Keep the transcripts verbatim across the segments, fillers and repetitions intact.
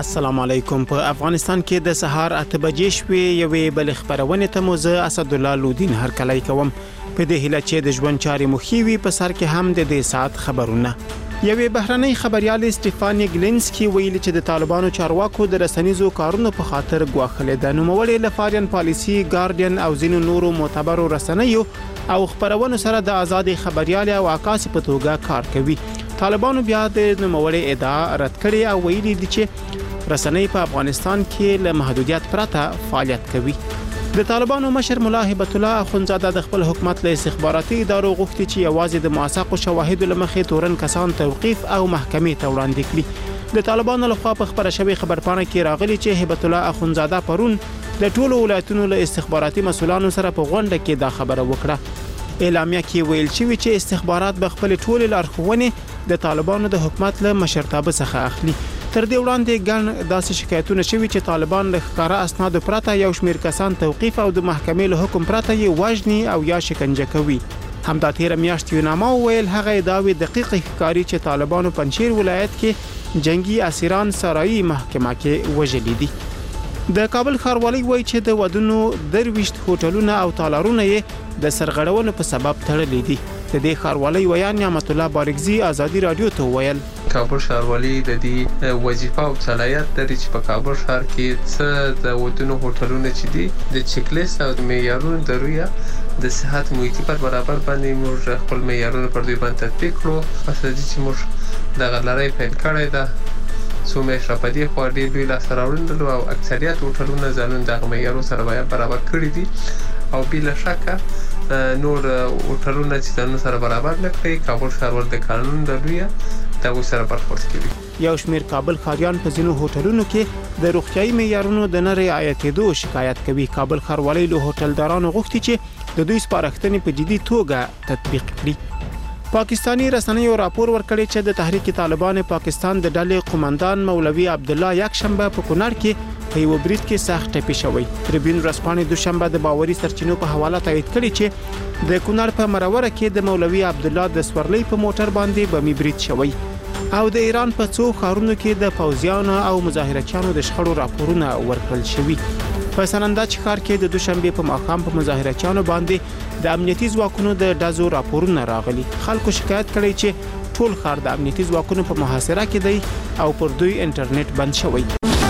السلام علیکم. په افغانستان کې د سهار اته بجې شوې یوې بل خبرونه ته مو زه اسد الله لودین هر کله کوم په دې هیله چې د ژوند چاري مخیوي په سر کې هم د دې سات خبرونه. یوې بهرنۍ خبريال سټيفاني ګلینسکي ویلي چې د طالبانو چارواکو د رسنیزو کارونو په خاطر ګواښلې ده. نو مولې لفارین پالیسي ګارډین او ځینو نورو معتبرو رسنیو او خبرونو سره د آزادي خبريال او عکاسي په توګه کار کوي. طالبانو بیا د نوموړي ادعا رد کړې او ویلي دي چې رسنۍ په افغانستان کې له محدودیت پرته فعالیت کوي. د طالبانو مشر ملا هبت الله اخونزاده د خپل حکومت له استخباراتي ادارو غوښتي چې یوازې د موثقو شواهدو لمخې تورن کسان توقيف او محکمې ته وړاندې کړي. د طالبانو لخوا په خبره شوی خبرپاڼه کې راغلي چې هبت الله اخونزاده پرون د ټولو ولایتونو له استخباراتي مسولانو سره په غونډه کې دا خبره وکړه. اعلامیه کې ویل شوی چې استخبارات به خپل ټول لارښوونې د طالبانو د حکومت له مشرتابه څخه اخلي. تر دې وړاندې ګڼ داسې شکایتونه شوي چې طالبان له ښکارا اسناد پرته یو شمېر کسان توقيف او د محکمې له حکم پرته یې وژني او یا شکنجه کوي. همدا تیر میاشت یوناما ویل هغه ادعاوې دقیق ښکاری چې طالبانو پنځیر ولایت کې جنگي اسیران سرایي محکمه کې وژلي دي. د کابل ښاروالۍ وایي چې د ودونو درويشت هوټلونه او تالارونه یې د سرغړونو په سبب تړلي دي. د دې ښاروالۍ ویان نعمت الله بارکزي آزادي رادیو ته ویل کابل ښاروالۍ د دې وظیفه او صلاحیت لري چې په کابل ښار کې څه د ودونو هوټلونه چې دي د چیک لیست او معیارونو د رویا د صحت محیطي پر برابر باندې موږ خپل معیارونه پر دوی باندې تطبیق کړو. پس د چې موږ د غلړۍ فعال کړی ده څو میاشتې په دې خو ډېر لوی لاسته راوړنې او اکثریت هوټلونه ځانونه د معیارونو سره برابر کړي دي او بلا شک نور هوټلونه چې ځانونه سره برابر نه کړي کابل ښاروال د قانون د لوی د سره برخورد کوي. یو شمیر کابل ښاریان په ځینو هوټلونو کې د روغتيایي معیارونو د نه رعایتېدو شکایت کوي. کابل ښاروالۍ له هوټلدارانو غوښتي چې د دوی سپارښتنې په جدي توګه تطبیق کړي. پاکستانی رسنیو راپور ورکړی چې د تحریک طالبان پاکستان د ډلې قومندان مولوي عبد الله یک شنبه په کونړ کې په یو برید کې سخت ټپي شوی. تریبیون ورځپاڼې دوشنبه د باوري سرچینو په حواله تایید کړي چې د کونړ په مروره کې د مولوي عبد الله د سورلۍ په موټر باندې بمي برید شوی او د ایران په څو ښارونو کې د پوځیانو او مظاهرچیانو د شخړو راپورونه ورکړل شوي. په سنندج ښار کې د دوشنبه په ماښام په مظاهرچیانو باندې د امنیتي ځواکونو د ډزو راپورونه راغلي. خلکو شکایت کړي چې ټول ښار د امنیتي ځواکونو په محاصره کې دی او پر دوی انټرنیټ بند شوی.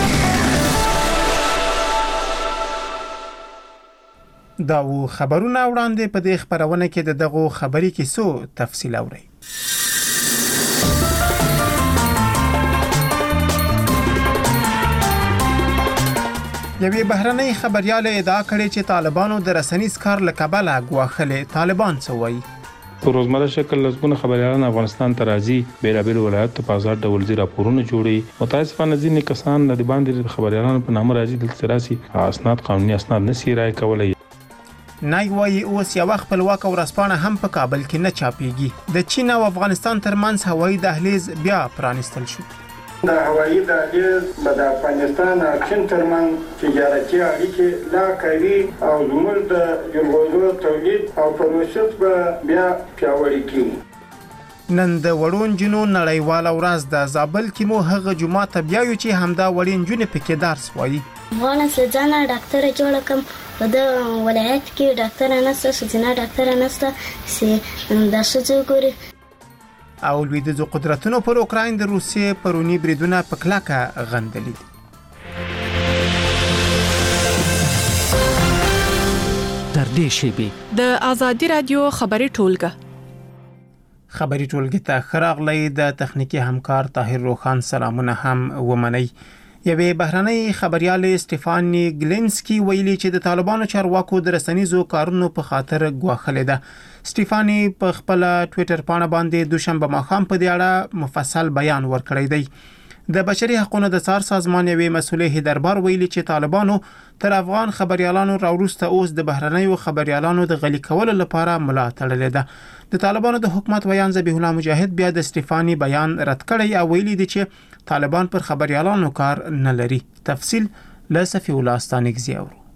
دا و خبرونه وړاندې په دې خبرونه کې د دغه خبري کیسو تفصیل اورئ. یوې بهرنۍ خبريال ادعا کړې چې طالبانو د رسنیز کار له کبله ګواښلې. طالبان څه وایي؟ په روزمره شکل لږونه خبريالان افغانستان ته راځي بیلابل ولایت په آزاد ډول زی راپورونه جوړي. متاسفانه ځینې کسان د باندې خبريالانو په نامه راځي دلته راسي اسناد قانوني اسناد نشي راي کولای. نای وایي اوس یو خپلواک ورځپاڼه هم په کابل کې نه چاپیږي. د چین او افغانستان ترمنځ هوایي دهلیز بیا پرانستل شو. د هوایي دهلیز د افغانستان او چین ترمنځ تجارتي اړیکې لا قوي او زموږ د جلغوزو تولید او پروسس به بیا پیاوړي کړي. نن د وړون جنو نړیواله ورځ د زابل کې مو هغه جمعه ته بیاو چې همدا وړین جنې پکې درس وایي. افغان سلطانه ډاکټر جوړ کم په د ولایت کې ډاکټر نسته سجنا ډاکټر نسته سي د شذو ګوري او لویدیځو قدرتونو پر اوکراین د روسیې پرونی بریدونه په کلکه غندلي دي. تر دې شیبې د آزادي رادیو خبري ټولګه خبري ټولګه ته خراغلی د تخنیکی همکار طاهر روخان سلامونه هم ومني. یوې بهرنۍ خبريال سټيفاني ګلینسکي ویلي چې د طالبانو چارواکو د رسنیزو کارونو په خاطر ګواښلې ده. سټيفاني په خپل ټوئیټر پاڼه باندې دوشنبه ماښام په دې اړه مفصل بیان ورکړی دی. د بشري حقوقو د څار سازمان یوې مسولې دربار ویلي چې طالبانو تر افغان خبريالانو راوروسته اوس د بهرنیو خبريالانو د غلي کولو لپاره ملا تړلې ده. د طالبانو د حکومت ویان ذبیح الله مجاهد بیا د سټيفاني بیان رد کړی او ویلي دي چې طالبان پر خبريالانو کار نه لري. تفصیل له صفی الله استانګزی اورو.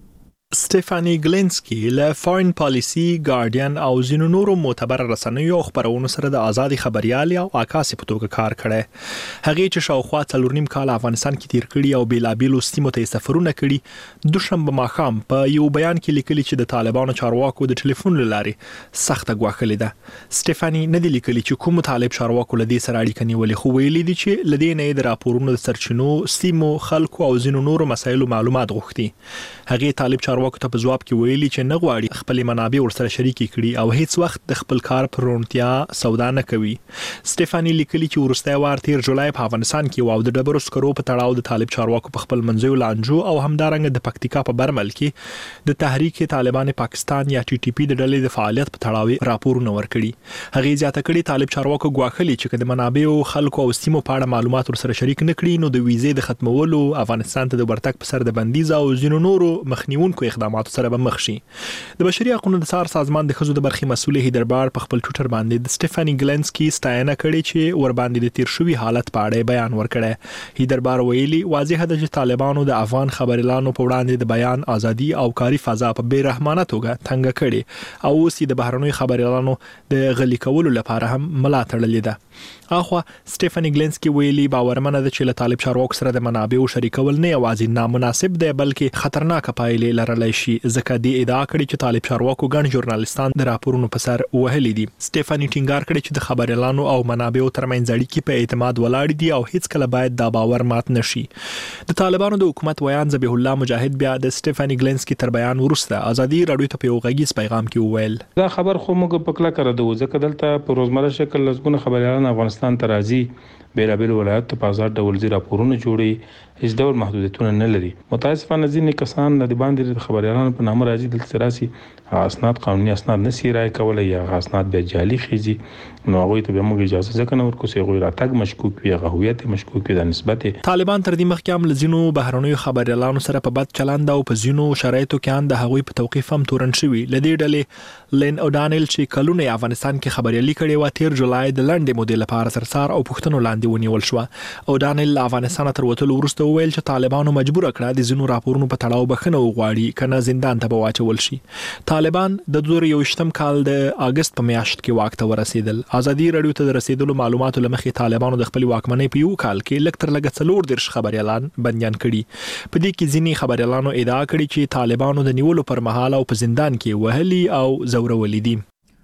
سټيفاني ګلینسکي له فارن پالیسي، ګارډین او ځینو نورو معتبر رسنیو خبرونو سره د آزادي خبريالي او عکاسي په توګه کار کړی. هغه چې شاوخوا څلور نیم کال افغانستان کې تیر کړی او بیلابیلو سیمو ته سفرونه کړي، دوشنبه ماښام په یو بیان کې لیکلي چې د طالبانو چارواکو د ټلیفون لارې سخته غواخلې ده. سټيفاني نه دی لیکلي چې کوم طالب چارواکو لدی سره اړیکه نیولې، خو ویلي دي چې لدی نه د راپورونو د سرچینو، سیمو، خلکو او ځینو نورو مسایلو معلومات غوښتي. هغه طالب چارواکو ته په جواب کې ویلي چې نه غواړي خپل منابع ورسره شریک کړي او هیڅ وخت د خپل کار پر رونتیا سودا نه کوي. سټيفاني لیکلي چې ورسته وار تیر جولای په افغانستان کې او د ډبرو سکرو په تړاو د طالب چارواکو په خپل منځوي لانجو او همدارنګه د پکتیکا په برمل کې د تحریک طالبان پاکستان یا ټي ټي پی د ډلې د فعالیت په تړاو راپورونه ورکړي. هغه زیاته کړي طالب چارواکو غواخلي چې د منابع خلکو او سیمو په اړه معلومات ورسره شریک نه کړي، نو د ویزې د ختمولو، افغانستان ته د ورتګ په سر د بندیز او ځینو نورو مخنیونکو اقداماتو سره به مخ شي. د بشري حقوقو د سار سازمان د خزو د برخې مسؤل هیدربار په خپل ټوئیټر باندې د سټيفاني ګلینسکي ستاینه کړې چې ور باندې د تیر شوی حالت په اړه بیان ورکړی. هیدربار ویلي واضح ده چې طالبانو د افغان خبريالانو په وړاندې د بیان ازادي او کاري فضا په بیرحمانه توګه تنګ کړي او اوس د بهرنوي خبريالانو د غلي کولو لپاره هم ملا تړلې ده. اخوا سټيفاني ګلینسکي ویلي باورمنه ده چې له طالب چارواکو سره د منابعو شریکول نه یوازې نامناسب دی بلکې خطرناک پایلې لرلی شي، ځکه د ادعا کړي چې طالب چارواکو ګڼ ژورنالستان د راپورونو په سر وهلي دي. سټيفاني ټینګار کړي چې د خبريالانو او منابعو ترمنځ اړیکې په اعتماد ولاړ دي او هیڅ کله باید دا باور مات نشي. د طالبانو د حکومت ویان ذبیح الله مجاهد بیا د سټيفاني ګلینسکي تر بیان وروسته ازادي رادیو ته په یو غږیز پیغام کې وویل دا خبر خو موږ په کله کړو ځکه دلته په روزمره شکل لږونه خبريالان افغانستان ته راځي، بیلابیل ولایت ته په آزاد ډول زی راپورونه جوړي، هیڅ ډول محدودیتونه نه لري. متاسفانه ځینې کسان د باندې د خبريالانو په نامه راځي دلته راسي اسناد قانوني اسناد نسی راي کولای یا اسناد به جعلي خيزي، نو هغه ته به موږ اجازه ځکه نه ورکو چې غوړه تګ مشکوک وي، هویت مشکوک وي د نسبت. طالبان تر دې مخکې هم لزینو بهرنوي خبريالانو سره په بد چلند او په زینو شرایطو کې ان د هغوی په توقيف هم تورن شوی. لدې ډلې لین اودانل چې کلونه افغانستان کې خبريالي کړي و تیر جولای د لنډې مودې لپاره سرسار او پښتنو لاندې ونیول شو. اودانل افغانستان تر وټلو ورسته ویل چې طالبانو مجبور کړه د زینو راپورونو په تړاو بخنه وغواړي کنه زندان ته واچول شي. طالبان د دوه هزار یوویشتم کال د اگست په میاشت کې واک ته ورسېدل. ازادي رادیو ته د رسیدلو معلوماتو لمخې طالبانو د خپل واکمنۍ په یو کال کې لکتر لګ څلور درش خبريالان بنديان کړي. په دې کې ځینې خبريالانو ادعا کړې چې طالبانو د نیولو پر مهال او په زندان کې وهلي او زورولي دي.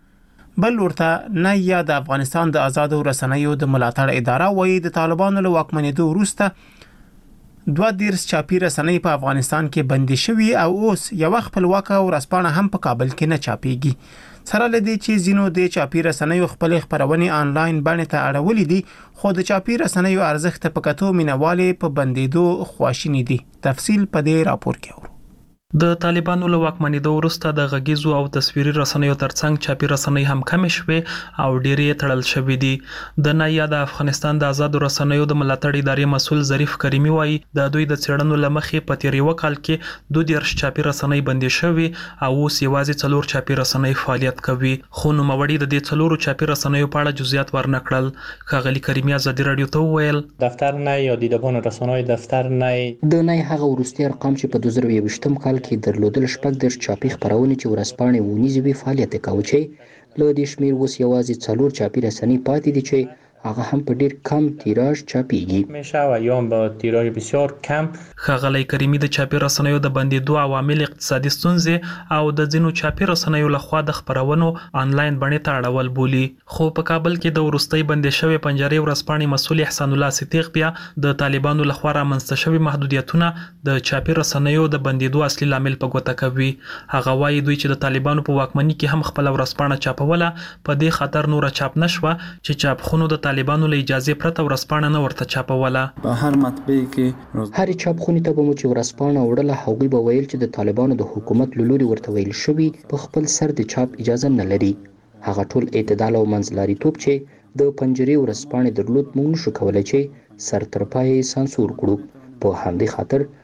بل ورته نه یا د افغانستان د آزادو رسنیو د ملاتړ اداره وایي د طالبانو له واکمنېدو وروسته دوه دیرس چاپی رسنۍ په افغانستان کې بندي شوي او اوس یو خپلواک او رسپانه هم په کابل کې نه چاپیږي. سره لدی چې زینو د چاپی رسنیو خپل خبرونه آنلاین باندې ته اړولې دي، خو د چاپی رسنیو ارزښت په کتو مینواله په بندیدو خواشینی دي. تفصیل په دې راپور کې اورو. د طالبانو له واکمنېدو وروسته د غږیزو او تصویري رسنیو ترڅنګ چاپی رسنۍ هم کم شوي او ډېرې تړل شوې دي. د نایا د افغانستان د آزادو رسنیو د ملاتړ ادارې مسؤل ظریف کریمي وایي د دوی د څېړنو لمخې په تیر یو کال کې دوه دیرش چاپی رسنۍ بندي شوي او اوس یوازې څلور چاپی رسنۍ فعالیت کوي. خو نوموړي د دې څلورو چاپی رسنیو په اړه جزئیات ورنکړل. ښاغلي کریمي ازادي رادیو ته وویل دفتر نه یا دیدبان رسنۍ دفتر نه د نه هغه وروستي ارقام چې په دوه هزار یوویشتم کال کې درلودل شپږ درش چاپی خبرونه چې ورسپانې ونیزي وی فعالیت کوي چې له دې شمیر اوس یوازې څلور چاپی رسنۍ پاتې دي چې هغه هم په ډیر کم تیراژ چاپیږي. میشه و یا با تیراژ بسیار کم. ښاغلی کریمي د چاپی رسنیو د بندیدو عوامل اقتصادي ستونزې او د ځینو چاپی رسنیو لخوا د خبرونو آنلاین بڼې ته اړول بولي. خو په کابل کې د وروستۍ بندي شوې پنجرې ورځپاڼې مسؤل احسان الله صدیق بیا د طالبانو لخوا رامنځته شوي محدودیتونه د چاپی رسنیو د بندیدو اصلي لامل په ګوته کوي. هغه وایي دوی چې د طالبانو په واکمنۍ کې هم خپل ورځپاڼه چاپوله، په دې خاطر نور چاپ نشوه چې چاپخونو د طالبانو له اجازه پرته ورځپاڼه نه ورته چاپوله. په هر مطبعه کې هر چاپخونې ته به مو چې ورځپاڼه وړله هغوی به ویل چې د طالبانو د حکومت له لوري ورته ویل شوي په خپل سر د چاپ اجازه نه لري. هغه ټول اعتدال او منځلاریتوب چې د پنجرې ورځپاڼې درلود موږ نشو کولی چې سر تر پایه سانسور کړو. په همدې خاطر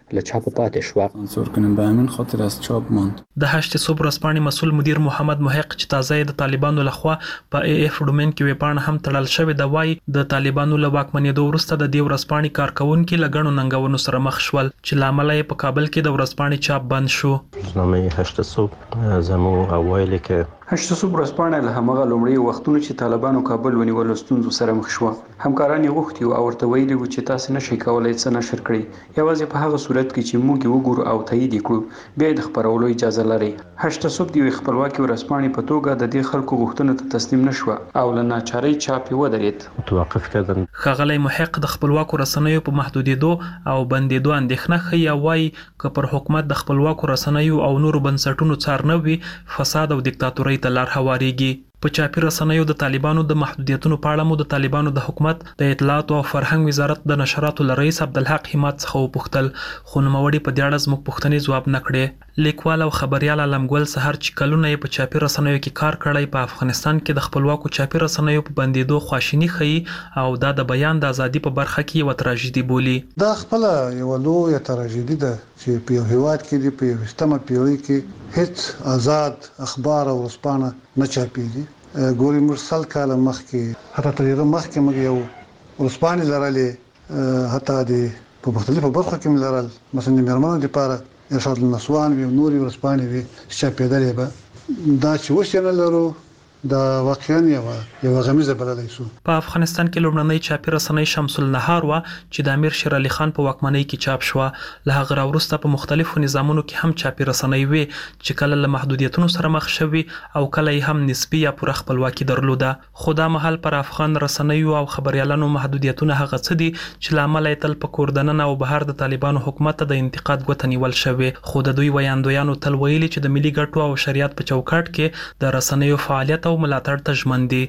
له چاپ پاتې شو. سانسور کنیم به همین خاطر از چاپ ماند. د هشت صبح ورځپاڼې مسؤل مدیر محمد محق چې تازه د طالبانو لخوا په ای اف ډومین کې ویپاڼه هم تړل شوې ده وایي د طالبانو له واکمنېدو وروسته د دې ورځپاڼې کارکونکي له ګڼو ننګونو سره مخ شول چې له امله یې په کابل کې د ورځپاڼې چاپ بند شو. روزنامه هشت صبح زموږ اوایل کې هشت صبح ورځپاڼه له همغه لومړي وختونو چې طالبانو کابل ونیول ستونزو سره مخ شو. همکاران یې غوښتي او ورته ویلي و چې تاسو نشئ کولای څه نشر کړئ، یوازې په هغه صورت کې چې موږ وګورو او تایید کړو بیا د خبرولو اجازه لري. هشت صبح د خپلواکي ورځپاڼې په توګه د دې خلکو غوښتنو ته تسلیم نشو او له ناچارۍ چاپ یې ودرېد. توقف کړل. ښاغلی محق د خپلواکو رسنیو په محدودېدو او بندېدو اندېښنه ښیي او وایي که پر حکومت د خپلواکو رسنیو او نورو بنسټونو څار نه وي فساد او دیکتاتورۍ ته لار هوارېږي. په چاپي رسنیو د طالبانو د محدودیتونو په اړه مو د طالبانو د حکومت د اطلاعات او فرهنګ وزارت د نشراتو رئیس عبدالحق حماد څخه وپوښتل، خو نوموړي په دې اړه زموږ پوښتنې ځواب نه کړې. لیکوال او خبريال علمګل سحر چې کلونه یې په چاپي رسنیو کې کار کړی په افغانستان کې د خپلواکو چاپي رسنیو په بندېدو خواشیني ښیي او دا د بیان د ازادي په برخه کې یوه تراژیدي بولي. دا خپله یوه لویه تراژیدي ده چې په یو هیواد کې د په یویشتمه پیړۍ کې هیڅ آزاد اخبار او ورځپاڼه نه چاپېږي. ګوري موږ سل کاله مخکې حتی تر هغه مخکې موږ یو ورځپاڼې لرلې، حتی د په مختلفو برخو کې مې لرل، مثلا د مېرمنو دپاره ارشاد النسوان وي او نورې ورځپاڼې وي چې چاپېدلې به. دا چې اوس یې نه لرو دا واقعا یوه یوه غمیزه بللی شو. په افغانستان کې لومړنۍ چاپي رسنۍ شمس النهار وه چې د امیر شیر علي خان په واکمنۍ کې چاپ شوه. له هغه راوروسته په مختلفو نظامونو کې هم چاپي رسنۍ وې چې کله له محدودیتونو سره مخ شوي او کله یې هم نسبي یا پوره خپلواکي درلوده. خو دا مهال پر افغان رسنیو او خبریالانو محدودیتونه هغه څه دي چې له امله یې تل په کور دننه او بهر د طالبانو حکومت ته د انتقاد ګوته نیول شوې. خو د دوی ویاندویانو تل ویلي چې د ملي ګټو او شریعت په چوکاټ کې د رسنیو فعالیت او ملاتړ ته ژمن دي.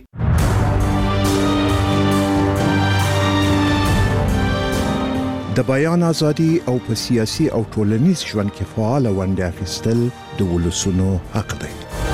د بیان ازادي او په سیاسي او ټولنیز ژوند کې فعال ونډه اخیستل د ولسونو حق دی.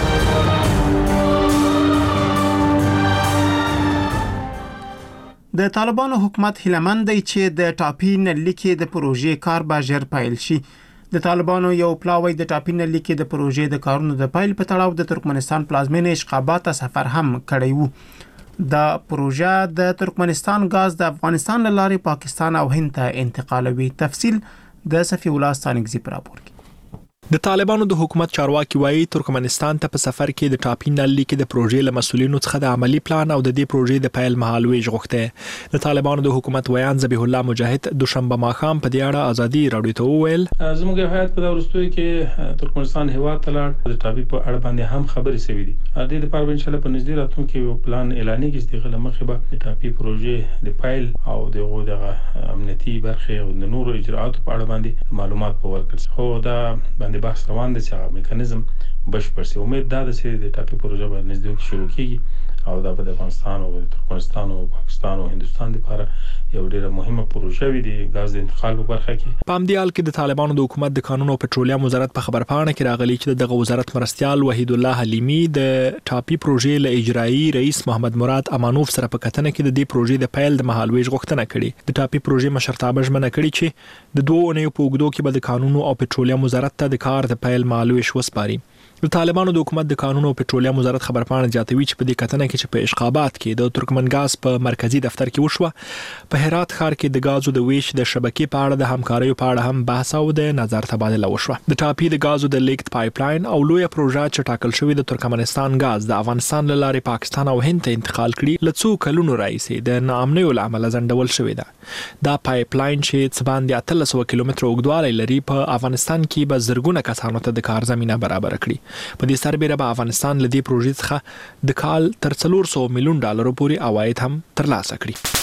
د طالبانو حکومت هیلمن دی چې د ټاپي نلیکې د پروژې کار به ژر پیل شي. د طالبانو یو پلاوی د ټاپي نلیکې د پروژې د کارونو د پیل په تړاو د ترکمنستان پلازمینې اشقابات سفر هم کړی وو. دا پروژه د ترکمنستان غاز د افغانستان لارې پاکستان او هند ته انتقالوي. تفصیل د صفی الله ستانګزی پر راپور کې. د طالبانو د حکومت چارواکي وایي ترکمنستان ته په سفر کې د ټاپي نلیکې د پروژې له مسولینو څخه د عملی پلان او د دې پروژې د پیل مهالويج غوښته. د طالبانو د حکومت ویان ذبیح الله مجاهد دوشنبه ماښام په دې اړه ازادي رادیو ته وویل زموږ هیات په ورستوي کې ترکمنستان هیواد ته لاړ د ټاپي په اړه باندې هم خبرې شوې دي. د دې لپاره ان شاء الله په نږدې راتلونکي یو پلان اعلاني کې چې دغه مخه به د ټاپي پروژې د پیل او دغه دغه امنیتي برخه او د نورو اجراءاتو په اړه باندې معلومات په ورکړي. خو دا باندې بحث روان دي چې میکانیزم بشپړ شي. امید دا ده چې د ټاپي پروژه به نږدې شروع کیږي او دا په افغانستان او ترکمنستان او پاکستان او هندستان لپاره یو ډیره مهمه پروژه وي د غاز د انتقال په برخه کې. په همدې حال کې د طالبانو د حکومت د قانون او پټرولیم وزارت په خبرپاڼه کې راغلي چې دغه وزارت مرستيال وحید الله حلیمی د ټاپي پروژې له اجرایی رئیس محمد مراد امانوف سره په کتنه کې د دې پروژې د پیل د مهالويج غوښتنه کړې. د ټاپي پروژې مشرتابه ژمنه کړې چې د دوه اونیو په اوږدو کې به د قانون او پټرولیم وزارت ته د کار د پیل مهالويج وسپاري. د طالبانو د حکومت د قانون او پټرولیم وزارت خبرپاڼه زیاتوي چې په دې کتنه کې چې په اشقابات کې د ترکمن غاز په مرکزی دفتر کې وشوه په هرات ښار کې د غازو د ویش د شبکې په اړه د همکاریو په اړه هم بحث او د نظر تبادله وشوه. د ټاپي د غازو د لیکت پایپ لاین او لوی پروژه چې ټاکل شوې د ترکمنستان غاز د افغانستان لارې پاکستان او هند ته انتقال کړي لڅو کلونو راځي د ناامنۍ لامل ځنډول شوې ده. دا پایپ لاین چې څه باندې اتلس سوه کیلومتره اوږدوالی لري په افغانستان کې به زرګونه کسانو ته د کار زمينه برابر کړي. په دې سربېره به افغانستان له دې پروژې څخه د کال تر څلور سوه میلیون ډالرو پورې عواید هم ترلاسه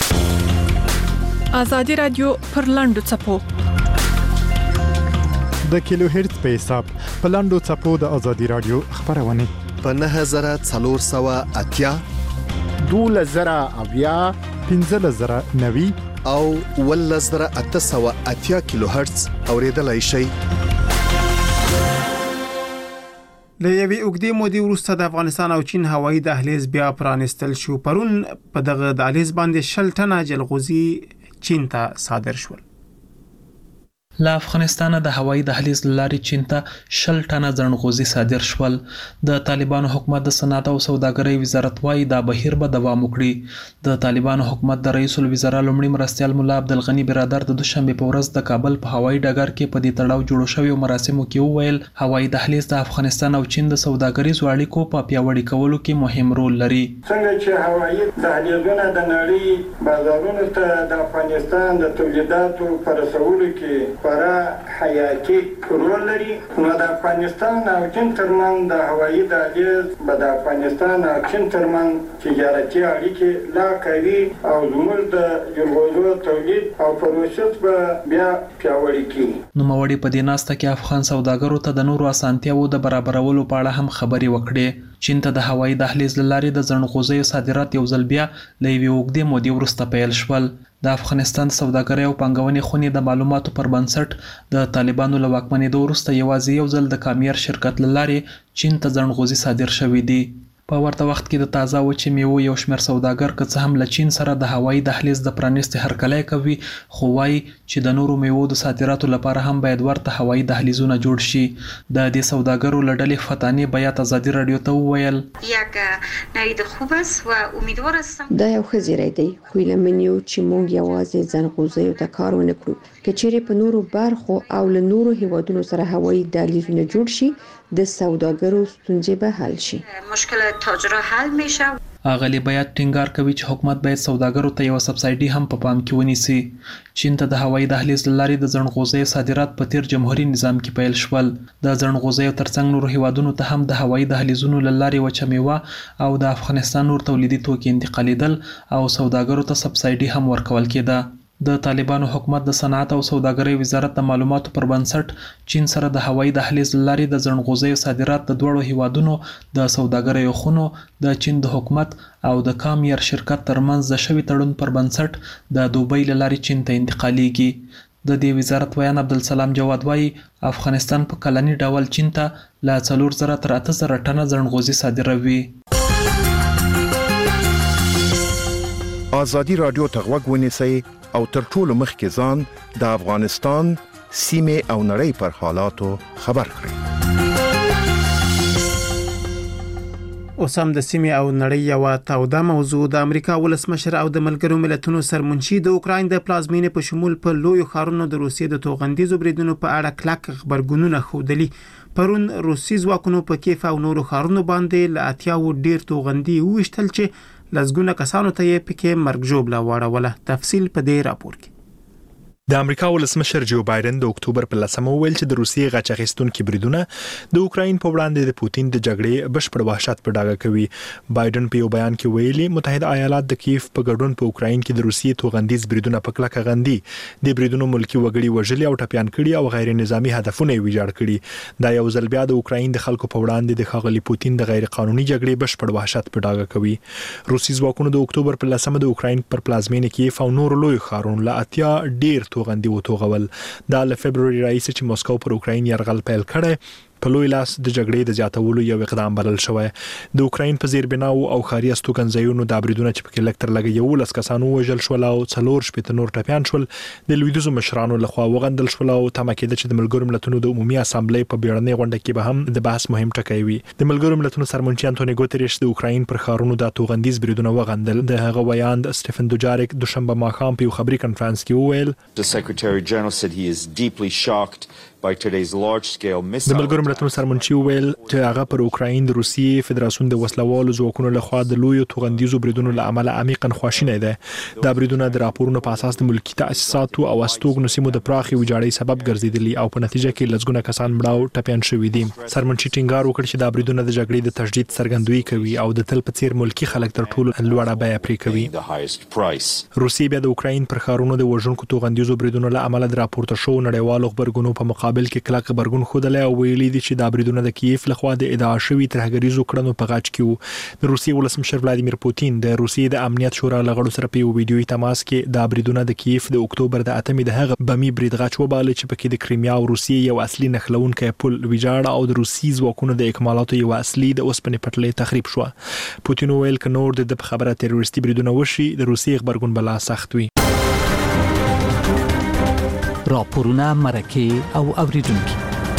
کړي. ازادي رادیو پر لاندو چپو د کیلو هرتز په حساب په لاندو چپو د ازادي رادیو خبرونه په نه هزار څلور سوه اتیا دوله زره اویا پنځه زره نوي او ول زره اته سوه اتیا کیلو هرتز اوریدلای شي. له یوې اوږدې مودې وروسته د افغانستان او چین هوایي دهلیز بیا پرانستل شو. پرون په دغه دهلیز باندې شل ټنه جلغوزي چین ته صادر شول. له افغانستان د هوایي دهلیز لارې چین ته شل ټنه ځنغوزي صادر شول. د طالبانو حکومت د صنعت او سوداګرۍ وزارت وايي دا بهیر به دوام وکړي. د طالبانو حکومت د رئیس الوزرا لومړي مرستیال مولا عبدالغني برادر د دوشنبه په ورځ د کابل په هوایي ډګر کې په دې تړاو جوړ شوی مراسمو کې وویل هوایي دهلیز د افغانستان او چین د سوداګریزو اړیکو په پیاوړي کولو کې مهم رول لري. څنګه چې هوایي دهلیزونه د نړۍ بازارونو ته د افغانستان د تولیداتو پر رسولو کې خورا حیاتي رول لري، نو د افغانستان او چین ترمنځ د هوایي دهلیز به د افغانستان او چین ترمنځ تجارتي اړیکې لا قوي او زموږ د جلغوزو تولید او پروسس به بیا پیاوړي کړي. نوموړي په دې ناسته کې افغان سوداګرو ته د نورو اسانتیاوو د برابرولو په اړه هم خبرې وکړې. چین ته د هوایي دهلیز له لارې د ځنغوزیو صادرات یو ځل بیا له یوې اوږدې مودې وروسته پیل شول. د افغانستان سوداګرۍ او پانګونې خونې د معلوماتو پر بنسټ د طالبانو له واکمنېدو وروسته یوازې یو ځل د کامیار شرکت له لارې چین ته ځنغوزي صادر شوي دي. په ورته وخت کې د تازه وچې میوو یو شمېر سوداګر که څه هم له چین سره د هوایي دهلیز د پرانیستې هرکلی کوي، خو وایي چې د نورو میوو د صادراتو لپاره هم باید ورته هوایي دهلیزونه جوړ شي. د دې سوداګرو له ډلې فتانې بیات ازادي راډیو ته وویل دا یو ښه زیری دی، خو هیله من یو چې موږ یوازې ځنغوزیو ته کار ونه کړو. که چیرې په نورو برخو او له نورو هیوادونو سره هوایي دهلیزونه جوړ شي د سوداګرو ستونزې به حل شي. مشکل تاجرها حل میشه. اغلی باید ټینګار کوي چې حکومت باید سوداګرو ته یو سبسایډي هم په پام کې ونیسي. چین ته د هوایي دهلیز له لارې د ځنغوزیو صادرات په تیر جمهوریت نظام کې پیل شول. د ځنغوزیو ترڅنګ نورو هیوادونو ته هم د هوایي دهلیزونو له لارې وچه میوه او د افغانستان نور تولیدي توکي انتقالیدل او سوداګرو ته سبسایډي هم ورکول کېده. د طالبانو حکومت د صنعت او سوداګرۍ وزارت د معلوماتو پر بنسټ چین سره د هوایي دهلیز له لارې د ځنغوزیو صادرات د دواړو هیوادونو د سوداګریو خونو د چین د حکومت او د کامیار شرکت ترمنځ د شوي تړون پر بنسټ د دوبۍ له لارې چین ته انتقالیږي. د دې وزارت ویان عبدالسلام جواد وایي افغانستان په کلني ډول چین ته له څلور زره تر اته زره ټنه ځنغوزي صادروي. ازادي رادیو ته غوږ ونیسئ او تر ټولو مخکې ځان د افغانستان سیمې او نړۍ پر حالاتو خبر کړئ. اوس هم د سیمې او نړۍ یو تاوده موضوع د امریکا ولسمشر او د ملګرو ملتونو سرمنشي د اوکراین د پلازمینې په شمول په لویو ښارونو د روسیې د توغندیزو بریدونو په اړه کلک خبرګونونه ښودلي. پرون روسي ځواکونو په کیف او نورو ښارونو باندې له اتیاو ډیر توغندي وویشتل چې لزګونه کسانو ته یې پکې مرګ ژوبله واړوله. تفصیل په دې راپور کې. د امریکا ولسمشر جو بایدن د اکتوبر په لسمه ویل چې د روسیې غچ اخیستونکو بریدونه د اوکراین په وړاندې د پوتین د جګړې بشپړ وحشت په ډاګه کوي. بایدن په یو بیان کې ویلي متحده ایالات د کیف په ګډون په اوکراین کې د روسیې توغندیز بریدونه په کلکه غندي. د بریدونو ملکی وګړي وژلي او ټپيان کړي او غیر نظامی هدفونه یې ویجاړ کړي. دا یو ځل بیا د اوکراین د خلکو په وړاندې د ښاغلي پوتین د غیر قانوني جګړې بشپړ وحشت په ډاګه کوي. روسي ځواکونو د اکتوبر په لسمه د اوکراین پر پلازمینې کیف او نور لوی ښارونو له اتیا ډیر توغندي وتوغول. دا له فبرवरी راځي چې مسکو پر اوکراین یرغل پیل کړي په لوی لاس د جګړې د زیاتولو یو اقدام بلل شوی. د اوکراین په زیربناو او خاري استوګنځایونو د بریدونو چې په لکتر لګي یو لس کسانو وژل شول او څلور شپږ نور ټپيان شول. د لویدیزو مشرانو لخوا وغندل شول او تمه کېده چې د ملګرو ملتونو د عمومي اسامبلې په بیړنۍ غونډه کې به هم د بحث مهم ټکی وي. د ملګرو ملتونو سرمنشي انټونی ګوتریش د اوکراین پر ښارونو د توغندیز بریدونه وغندل. د هغه ویاند سټيفن دوجاریک دوشنبه ماښام په یو خبري کانفرنس کې وویل The Secretary General said he is deeply shocked by today's large scale missile. د ملګرو ملتونو سرمنشي ویل چې هغه پر اوکراین د روسیې فدراسیون د وسلوالو ځواکونو لخوا د لویو توغندیزو بریدونو له امله عمیقا خواشینی ده. دا بریدونه د راپورونو په اساس د ملکی تاسیساتو او استوګنو سیمو د پراخي ویجاړۍ سبب ګرځیدلی او په نتیجه کې لږونه کسان مړه او ټپيان شوي دي. سرمنشي ټینګار وکړ چې دا بریدونه د جګړې د تشدید څرګندوي کوي او د تل په څیر ملکی خلک تر ټولو لوړه بیه پرې کوي. روسیې بیا د اوکراین پر ښارونو د وژونکو توغندیزو بریدونو له امله د راپورته شو نړیوالو خبرګونو په مقابل کې کلک خبرګون خوده او ویلي دي چې دا بریدونه د کیف لخوا د ادعا شوی ترهګریزو کړنو په غاټ کې وو. د روسیې ولسمشر ولادیمیر پوتین د روسیې د امنیت شورا لغړو سره په یو ویډیوي تماس کې دا بریدونه د کیف د اکتوبر د اتمې د هغه بمی برید غاټ وباله چې پکې د کریمیا او روسیې یو اصلي نښلونکی پل ویجاړ او د روسي ځواکونو د اکمالاتو یو اصلي د اوسپنې پټلۍ تخریب شو. پوتین ویل ک نور د خبره تروریستي بریدونه وشي د روسیې خبرګون بلا سخت وي. راپورونه مرکه او اوریدونکو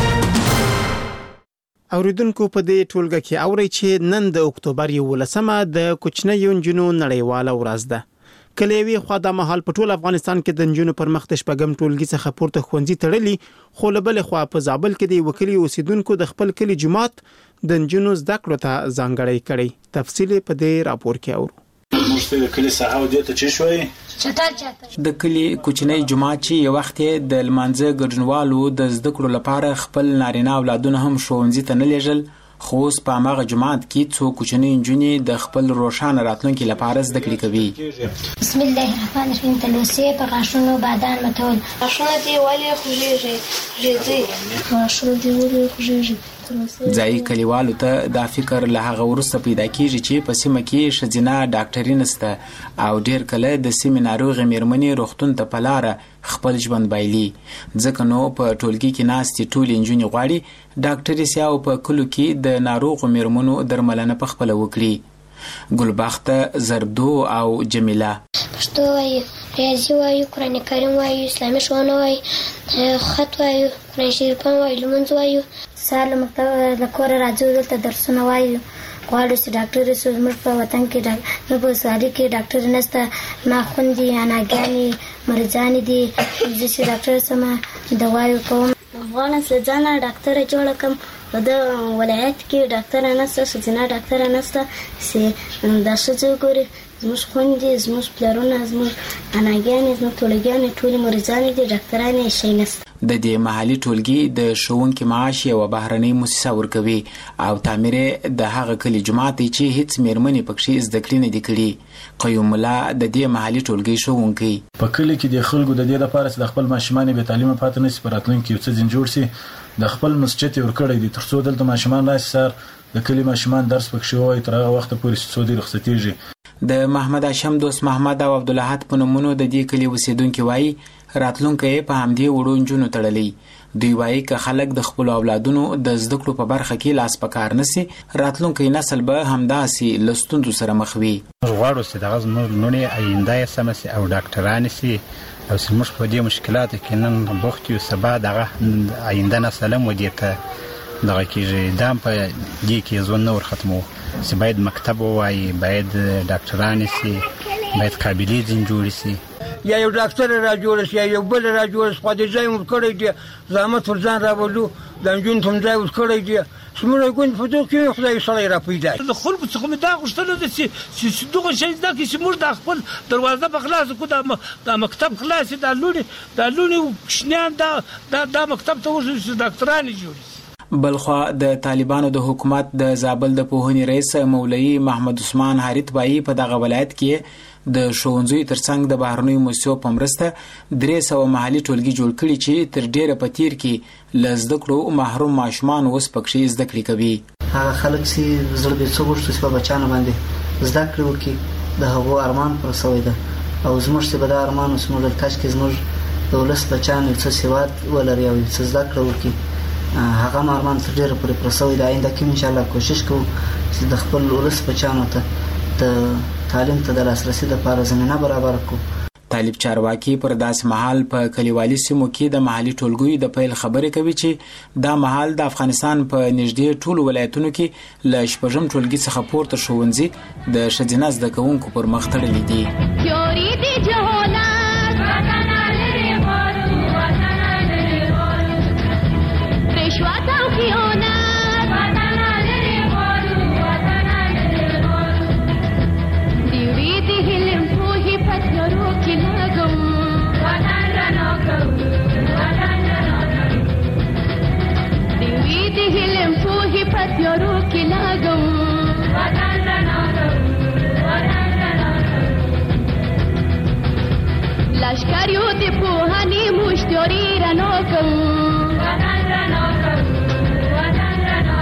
اوریدونکو په دې ټولګه کې اوري چې نن د اکتوبر یولسمه د کوچنیو نجونو نړیواله ورځ ده. کلیوي خو د مهال په ټول افغانستان کې د نجونو پر مخ د شپږم ټولګي څخه پورته ښوونځي تړلي، خو له بل خوا په زابل کې د وکیل اوسیدونکو د خپل کلی جماعت د نجونو زده کړو ته ځانګړی کړي. تفصیل په دې راپور کې اورو. د کلی صحاو دې ته چې شوي چټل چټل د کلی کوچنی جماعت چې یو وخت د لمانځه ګډونوالو د زده کړو لپاره خپل نارینه اولادونه هم ښوونځي ته نه لیږل، خو اوس په هغه جماعت کې څو کوچنی نجونې د خپل روښانه راتلونکي لپاره زده کړې کوي. بسم الله الرحمن الرحیم. تلوسې په غاښونو بادان متول غاښونه دی ولې خوږیږي ریځي غاښونه دی ولې خوږیږي. ځای کلیوالو ته دا فکر له هغه وروسته پیدا کیږي چې په سیمه کې ښځینه ډاکټري نشته او ډیر کله د سیمې ناروغې میرمنې روغتون ته په لاره خپل ژوند بایلي، ځکه نو په ټولګي کې ناستې ټولې نجونې غواړي ډاکټري سي او په کلو کې د ناروغو میرمنو درملنه په خپله وکړي. ګلبخته، زردو او جمیله پښتو وایي، ریاضي وایي، قرآن کریم وایي، اسلامي ښوونه وایي، خط وایي، قرآن شریفان وایي، لمونځ وایي. سهار له مکتب له کوره راځو دلته درسونه وایو، غواړو چې ډاکټر شو. زموږ په وطن کې ډاکټر په ساري کې ډاکټر نشته، ما خوندي اناګانې مریضان دي، زه چې ډاکټر سم دوايو کوم. افغان سلطانه ډاکټر جوړ کم د ولایت کې ډاکټر نشته، سجنا ډاکټر نشته چې دا څه ګوري. زموږ خوندي، زموږ پلرونه، زموږ اناګانې، زموږ ټولګیانې ټولې مریضان دي، ډاکټران یې شي نشته. د دې محلي ټولګي د ښوونکي معاش یو بهرنۍ مؤسسه ورکوي او تعمیر د هغه کلی جماعت چې هیڅ میرمنې پکې زده کړې نه دي کړي. قیوم الله د دې محلي ټولګي ښوونکی په کلی کې د خلکو د دې لپاره چې د خپل ماشومان به تعلیم پاتې نشي په راتلونکي کې څه ځین جوړ شي، د خپل مسجد ورکړی دي ترڅو دلته ماشومان راشي سر د کلی ماشومان درس پکې وایي تر هغه وخت پورې چې څو دي رخصتیږي. د محمد هاشم دوست محمد او عبدالحد په نومونو د دې کلی اوسیدونکي وایي راتلونکی په همدې وړو نجونو تړلی. دوی وایي که خلک د خپل اولادونو د زده کړو په برخه کې لاس په کار نشي، راتلونکی نسل به همداسې له ستونزو سره مخ وي. موږ غواړو چې دغه زموږ لوڼې آینده یې سمه شي او ډاکټرانې شي او چې موږ په دې مشکلاتو کې نن بوخت یو، سبا دغه آینده نسل هم ودې ته دغه کېږي. دا هم په دې کې ژوند نه ور ختمو چې باید مکتب ووایي، باید ډاکټرانې شي، باید قابلې ځین جوړې شي، یا یو ډاکټر را جوړ شي یا یو بل را جوړ شي. خو دې ځای مو کړی دی زحمت ور ځان راوړو، د نجونو ته ځای ور کړی دی. سمره ګون په دوه کې خدای سره را پیدا د خلکو څخه مې دا غوښتنه ده چې دغه شی زده کړي چې موږ د خپل دروازه په خلاص کو د مکتب خلاص د لونې د لونې کشنیان دا د مکتب ته ورسې چې ډاکټران جوړ. بلخوا د طالبانو د حکومت د زابل د پوهنې رئیس مولوي محمد عثمان حریت بایی په دغه ولایت کې د ښوونځیو ترڅنګ د بهرنیو مؤسسو په مرسته درې سوه محلي ټولګي جوړ کړي چې تر ډیره په تیر کې له زده کړو محروم ماشومان اوس پکې زده کړې کوي. هغه خلک چې زړه به څه غوښتي چې په بچانو باندې زده کړې وکړي، د هغو ارمان پر سوی ده او زموږ چې به دا ارمان اوس موږ تاج کې زموږ د ولس بچانو څه سواد ولري او څه زده کړه وکړي، هغه ارمان تر ډیره پورې پر سوی ده. آینده کې ان شاء الله کوشش کوو چې د خپل ولس بچانو ته د تعلیم ته د لاسرسي لپاره زمینه برابر کړو. طالب چارواکي پر داس محل په کلیوالي سیمو کې د محلي ټولګیو د پیل خبرې کوي چې دا محل د افغانستان په نږدې ټولو ولایتونو کې له شپږم ټولګي څخه پورته ښوونځي د ښځینه زده کوونکو پر مخ تړلي دي. لشکریو دی پوهانی مشتری رنو کن وطن رنو کن وطن رنو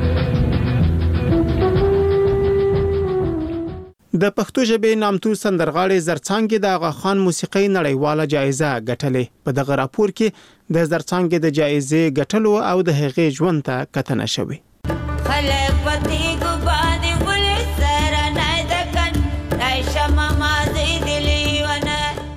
کن. د پښتو ژبې نامتو سندرغاړي زرڅانګې د آغا خان موسیقي نړیواله جایزه ګټلې. په دغه راپور کې د زرڅانګې د جایزې ګټلو او د هغې ژوند ته کتنه شوې. خلک پتی کو باندې ول سره نه دکن دای شمه ما دې دلی ونه.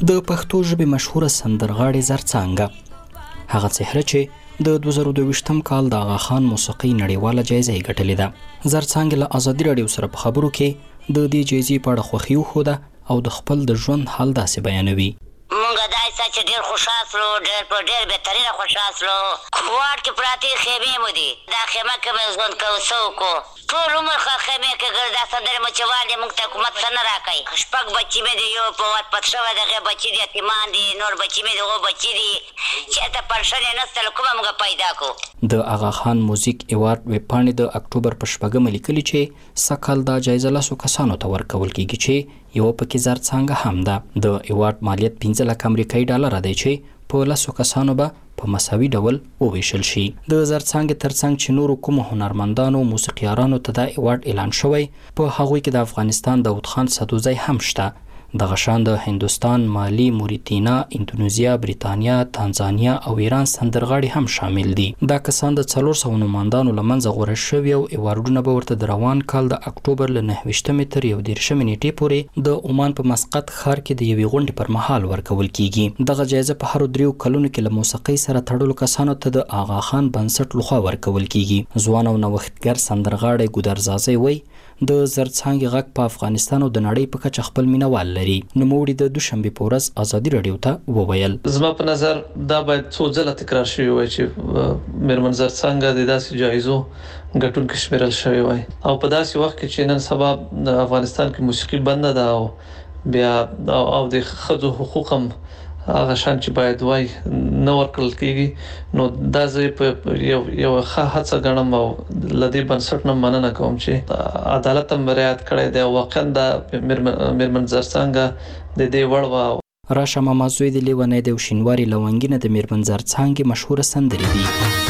د پښتو ژبې مشهوره سندرغاړې زرڅانګه، هغه څهره چې د دوه زره دوه کال د آغا خان موسیقي نړیواله جایزه یې ګټلې ده. زرڅانګه له ازادي راډیو سره په خبرو کې د دې جایزې په اړه خوښي وښوده او د خپل د ژوند حال داسې بیانوي. مونږ دای چې ډېر خوشحال سلو، ډېر په ډېر بهترینه خوشحال سلو. واټ کې پراتې خیمې مو دي، دا خیمه کې مې ژوند کوو څه وکړو. ټول عمر خیمې کې ګرځا سندرې مو چې والې مونږ ته حکومت څه نه راکوي. شپږ بچي مې دي، یو په وات پت شوی د هغې بچي دي یتیمان دي، نور بچي مې د هغو بچي دي. چېرته پنشن یې نسته، له کومه مونږ پیدا کړو. د آغا خان موزیک ایوارډ ویبپاڼې د اکتوبر په شپږمه لیکلي چې سږکال دا جایزه لسو کسانو ته ورکول کیږي چې یوه پکې زرڅانګه هم ده. د ایوارډ مالیت پنځه لک امریکایي ډالره دی چې په لسو کسانو به په مساوي ډول وویشل شي. د زرڅانګې ترڅنګ چې نورو کومو هنرمندانو موسیقیارانو ته دا ایوارډ اعلان شوی، په هغوی کې د افغانستان داود خان سدوزی هم شته. دغه شان د هندوستان، مالی، موریتینا، اندونیزیا، بریتانیا، تانزانیا او ایران سندرغاړي هم شامل دي. دا کسان د څلور سوه نوماندانو له منځه غوره شوي او ایوارډونه به ورته د روان کال د اکتوبر له نهه ویشتمې تر یو دېرشمې نیټې پورې د عمان په مسقط ښار کې د یوې غونډې پر مهال ورکول کیږي. دغه جایزه په هرو دریو کلونو کې له موسیقۍ سره تړلو کسانو ته د آغا خان بنسټ لخوا ورکول کیږي. ځوان او نوښتګر سندرغاړی ګودرزازی وایي د زرڅانګې غږ په افغانستان او د نړۍ په کچه خپل مینوال لري. نوموړي د دوشنبې په ورځ ازادي راډیو ته وویل: زما په نظر دا باید څو ځله تکرار شوی وای چې میرمن زرڅانګه د داسې جایزو ګټونکې شمیرل شوی وای، او په داسې وخت کې چې نن سبا د افغانستان کې موسیقي بنده ده او بیا او د ښځو حقوق هم هغه شان چې باید وای نه ورکړل کېږي، نو دا زه په یو یو ښه هڅه ګڼم او له دې بنسټ نه مننه کوم چې عدالت هم رعایت کړی دی. واقعا د میرمن زرڅانګه د دې وړ وه. راشه ماما زوی د لیونی دی او شینواري لونګینه د میرمن زرڅانګې مشهوره سندرې دي.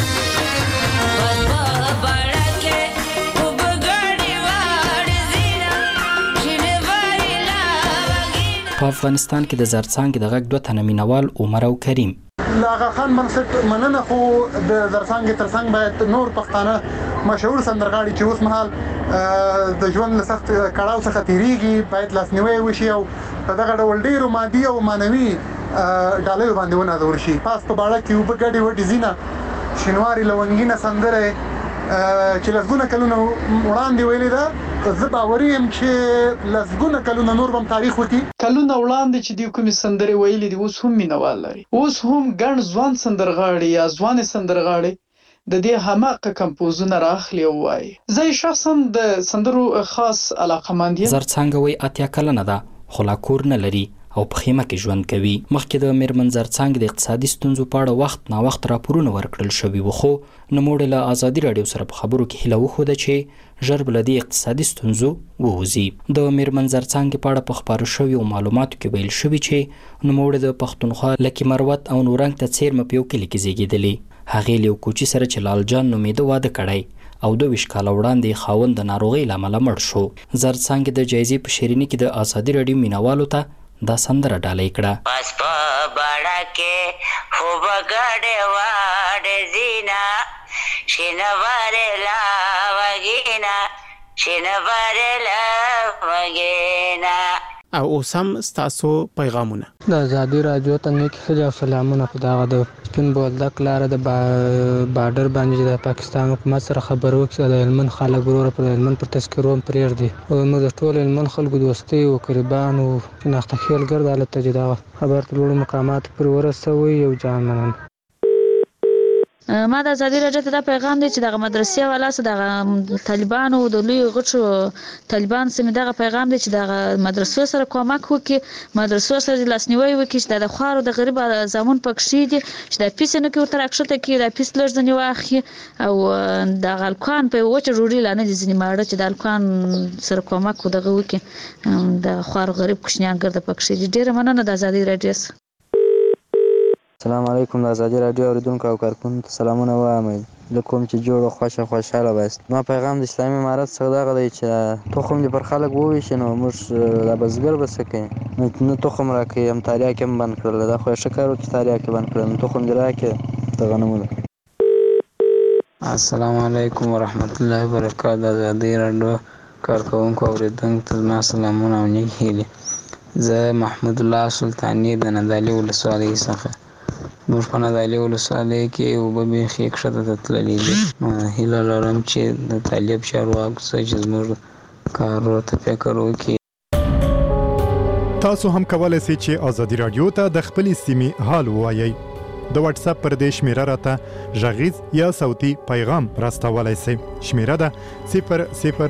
په افغانستان کې د زرڅانګې د غږ دوه تنه مینوال عمر او کریم. د آغا خان بنسټ مننه، خو د زرڅانګې ترڅنګ باید نور پښتانه مشهور سندرغاړي چې اوس مهال د ژوند له سخت کړاو څخه تیریږي باید لاسنیوی وشي او په دغه ډول ډیرو مادي او معنوي ډالیو باندې ونازول شي. پاس په باړه کې اوبه ګډې وډې ځینه شینواري لونګینه سندره چې لسګونه کلونه وړاندې ویلې ده، زه باوري یم چې لسګونه کلونه نور هم تاریخ وکړي. کلونه وړاندې چې دوی کومې سندرې ویلې دي اوس هم مینوال لري. اوس هم ګڼ ځوان سندرغاړي یا ځوانې سندرغاړي د دې هماغه کمپوزونه راخلي او وایي. زه شخصا د سندرو خاص علاقمند یم. زرڅانګه وایي اتیا کلنه ده خو لا کور نه لري او په خیمه کې ژوند کوي. مخکې د میرمن زرڅانګې د اقتصادي ستونزو په اړه وخت نا وخت راپورونه ورکړل شوي وو، خو نوموړې له ازادي راډیو سره په خبرو کې هیله وښوده چې ژر به له دې اقتصادي ستونزو ووځي. د میرمن زرڅانګې په اړه په خپاره شویو معلوماتو کې ویل شوي چې نوموړې د پښتونخوا لکي مروت او نورنګ ته څیرمه په یو کلي کې زیږېدلې. هغې له یو کوچي سره چې لال جان نومېده واده کړی او دوه ویشت کاله وړاندې خاوند د ناروغۍ له امله مړ شو. زرڅانګې د جایزې په شیریني کې د ازادي راډیو مینوالو ته دا سندره ډالۍ کړه. پس په باړه کې خوب ګډې واډې زینا شینوارې لا وګینا شینوارې لا وګینا. او اوس هم ستاسو پیغامونه. د ازادي راډیو ته نیک ښځې او سلامونه. په دغه د سپین بولدک لاره د بارډر باندې د پاکستان حکومت سره خبرو کې د هلمند خلک وروره پر هلمند پر تذکرو هم پرېږدي او موږ د ټول هلمند خلکو دوستۍ او قربان او شناخته خیلګر د حالت ته چې دغه خبر ته لوړو مقاماتو پورې ورسوي. یو جان مننه. ما د ازادي راډیو ته دا پیغام دی چې دغه مدرسې والا سره دغه طالبانو د لوی غټو طالبان سره دغه پیغام دی چې دغه مدرسو سره کومک وکړي، مدرسو سره لاسنیوي وکړي چې د خوارو د غریب زمون پکښې دي چې د پیسې نه کې ورته راکښته کړي، د پیس لږ ځنې واخلي او د الکوان په وچه ډوډۍ لا نه دي ځینې ماړه چې د الکوان سره کومک دغه وکړي د خوارو غریب کوچنیان ګرده پکښې دي. ډېره مننه د ازادي راډیو. السلام علیکم. د ازادي راډیو اوریدونکو او کارکونکو ته سلامونه وایم. له کوم چې جوړ او خوښه خوشحاله بست. ما پیغام د اسلامي امارت څخه دغه دی چې تخم دې پر خلک وویشي نو موږ د بزګر به څه کوي، نه تخم راکوي، هم تاریاکې هم بند کړل. دا خو یې ښه کار وکړي تاریاکې بند کړل، نو تخم دې راکړي د غنمو. السلام علیکم ورحمت الله وبرکاته. د ازادي راډیو کارکونکو او اوریدونکو ته زما سلامونه او نیک هیلې. زه محمود الله سلطانی د نادعلي ولسوالۍ څخه موږ په نادعلي ولسوالۍ کې اوبه بیخي ښکته ته تللې دي. هیله لرم چې د طالب چارواکو څخه چې زموږ کارونو ته فکر وکړي. تاسو هم کولای شئ چې ازادي رادیو ته د خپلې سیمې حال ووایئ. د واتس اپ پر دې شمیره راته غږیز یا صوتي پیغام راستولای شئ. شمیره ده صفر صفر